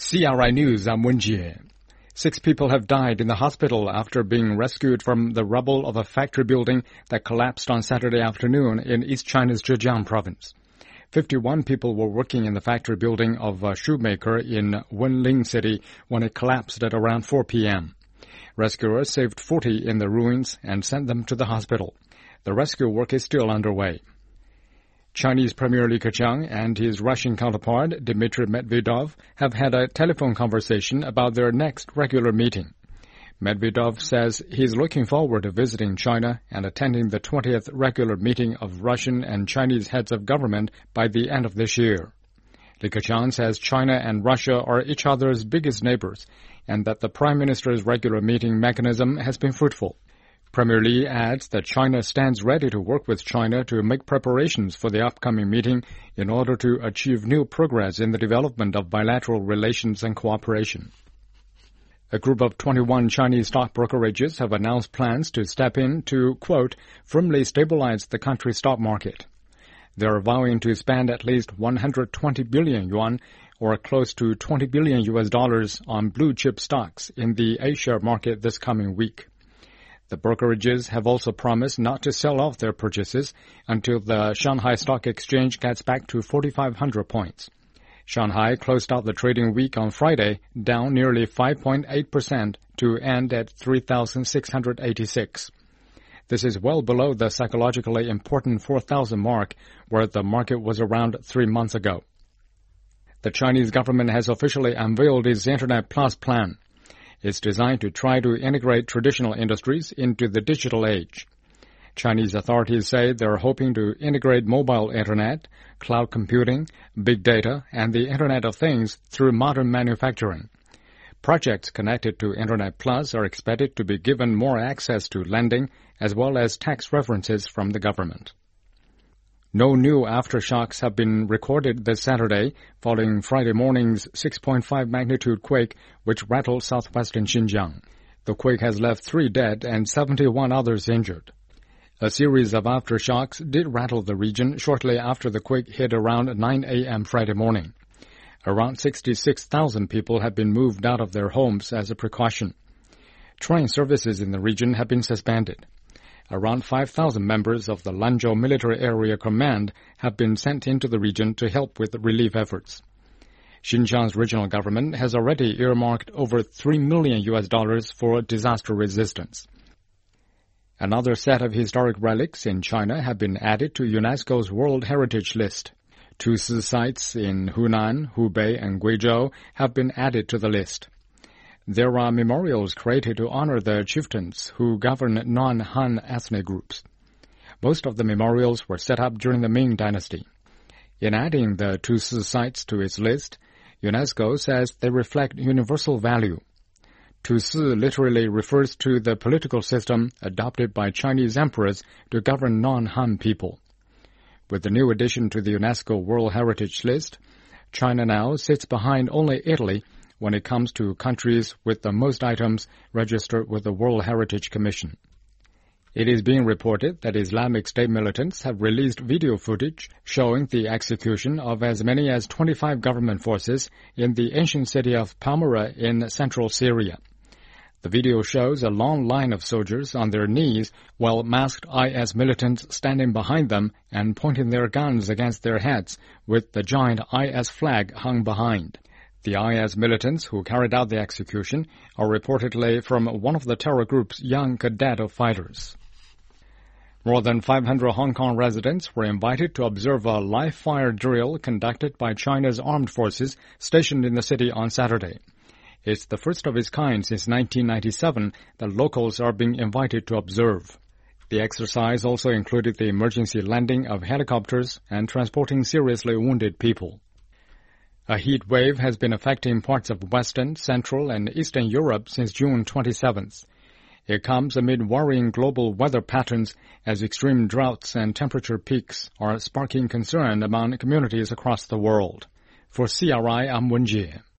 CRI News, I'm Wen Jie. 6 people have died in the hospital after being rescued from the rubble of a factory building that collapsed on Saturday afternoon in East China's Zhejiang province. 51 people were working in the factory building of a shoemaker in Wenling City when it collapsed at around 4 p.m. Rescuers saved 40 in the ruins and sent them to the hospital. The rescue work is still underway. Chinese Premier Li Keqiang and his Russian counterpart, Dmitry Medvedev, have had a telephone conversation about their next regular meeting. Medvedev says he's looking forward to visiting China and attending the 20th regular meeting of Russian and Chinese heads of government by the end of this year. Li Keqiang says China and Russia are each other's biggest neighbors and that the Prime Minister's regular meeting mechanism has been fruitful. Premier Li adds that China stands ready to work with China to make preparations for the upcoming meeting in order to achieve new progress in the development of bilateral relations and cooperation. A group of 21 Chinese stock brokerages have announced plans to step in to, quote, firmly stabilize the country's stock market. They are vowing to spend at least 120 billion yuan, or close to $20 billion on blue-chip stocks in the A-share market this coming week. The brokerages have also promised not to sell off their purchases until the Shanghai Stock Exchange gets back to 4,500 points. Shanghai closed out the trading week on Friday, down nearly 5.8% to end at 3,686. This is well below the psychologically important 4,000 mark, where the market was around 3 months ago. The Chinese government has officially unveiled its Internet Plus plan. It's designed to try to integrate traditional industries into the digital age. Chinese authorities say they're hoping to integrate mobile internet, cloud computing, big data, and the Internet of Things through modern manufacturing. Projects connected to Internet Plus are expected to be given more access to lending as well as tax references from the government. No new aftershocks have been recorded this Saturday following Friday morning's 6.5 magnitude quake which rattled southwestern Xinjiang. The quake has left 3 dead and 71 others injured. A series of aftershocks did rattle the region shortly after the quake hit around 9 a.m. Friday morning. Around 66,000 people have been moved out of their homes as a precaution. Train services in the region have been suspended. Around 5,000 members of the Lanzhou Military Area Command have been sent into the region to help with relief efforts. Xinjiang's regional government has already earmarked over $3 million for disaster resistance. Another set of historic relics in China have been added to UNESCO's World Heritage List. 2 sites in Hunan, Hubei, and Guizhou have been added to the list. There are memorials created to honor the chieftains who govern non-Han ethnic groups. Most of the memorials were set up during the Ming Dynasty. In adding the 2 sites to its list, UNESCO says they reflect universal value. 2 literally refers to the political system adopted by Chinese emperors to govern non-Han people. With the new addition to the UNESCO World Heritage List, China now sits behind only Italy when it comes to countries with the most items registered with the World Heritage Commission. It is being reported that Islamic State militants have released video footage showing the execution of as many as 25 government forces in the ancient city of Palmyra in central Syria. The video shows a long line of soldiers on their knees while masked IS militants standing behind them and pointing their guns against their heads with the giant IS flag hung behind. The IS militants who carried out the execution are reportedly from one of the terror group's young cadet fighters. More than 500 Hong Kong residents were invited to observe a live-fire drill conducted by China's armed forces stationed in the city on Saturday. It's the first of its kind since 1997 that locals are being invited to observe. The exercise also included the emergency landing of helicopters and transporting seriously wounded people. A heat wave has been affecting parts of Western, Central, and Eastern Europe since June 27th. It comes amid worrying global weather patterns as extreme droughts and temperature peaks are sparking concern among communities across the world. For CRI, I'm Wen Jie.